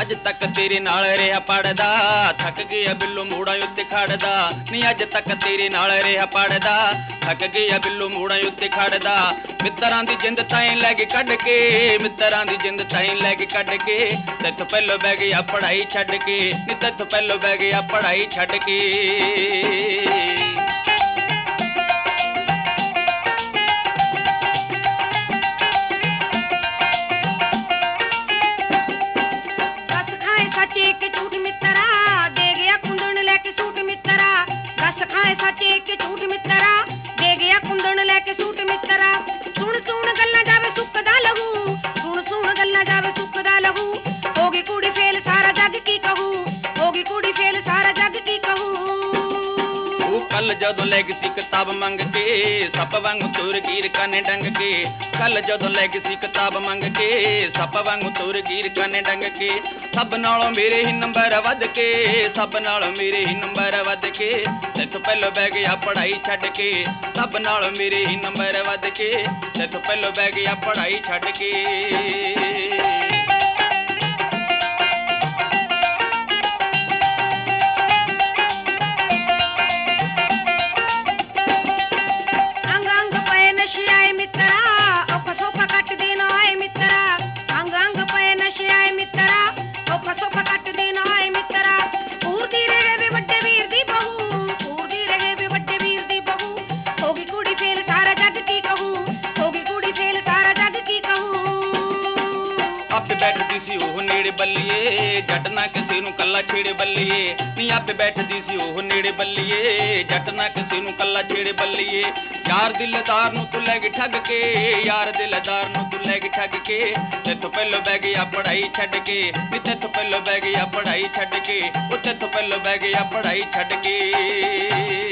ਅੱਜ ਤੱਕ ਤੇਰੇ ਨਾਲ ਰਿਹਾ ਪੜਦਾ, ਥੱਕ ਗਿਆ ਬਿੱਲੂ ਮੋੜਾਂ ਉੱਤੇ ਖੜਦਾ। ਨੀ ਅੱਜ ਤੱਕ ਤੇਰੇ ਨਾਲ ਰਿਹਾ ਪੜਦਾ, ਥੱਕ ਗਿਆ ਬਿੱਲੂ ਮੋੜਾਂ ਉੱਤੇ ਖੜਦਾ। ਮਿੱਤਰਾਂ ਦੀ ਜਿੰਦ ਤਾਈਂ ਲੈ ਕੇ ਕੱਢ ਕੇ, ਮਿੱਤਰਾਂ ਦੀ ਜਿੰਦ ਤਾਈਂ ਲੈ ਕੇ ਕੱਢ ਕੇ, ਤੈਥੋਂ ਪਹਿਲੋਂ ਬਹਿ ਗਿਆ ਪੜ੍ਹਾਈ ਛੱਡ ਕੇ। ਨੀ ਤੈਥੋਂ ਪਹਿਲੋਂ ਬਹਿ ਗਿਆ ਪੜ੍ਹਾਈ ਛੱਡ ਕੇ। कल जदों लै गई सी किताब मंग के, सप वांगू तुर गिर काने डंग के। कल जदों लै गई सी किताब मंग के, सप वांगू तुर गिर काने डंग के। सब नालों मेरे ही नंबर वध के, सब नालों मेरे ही नंबर वध के। तैथों पहलों बह गया पढ़ाई छड्ड के, सब नालों मेरे ही नंबर वध के। तैथों पहलों बह गया पढ़ाई छड्ड के। आपे बैठदी सी ओह नेड़े बल्लीए, जट ना किसी नूं कल्ला छेड़े बल्लीए। नी आपे बैठदी सी ओह नेड़े बल्लीए, जट ना किसी नूं कल्ला छेड़े बल्लीए। यार दिलदार नूं तू लै गई ठग के, यार दिलदार नूं तू लै गई ठग के। तैथों पहलों बह गया पढ़ाई छड्ड के। नी तैथों पहलों बह गया पढ़ाई छड्ड के। ओ तैथों पहलों बह गया पढ़ाई छड्ड के।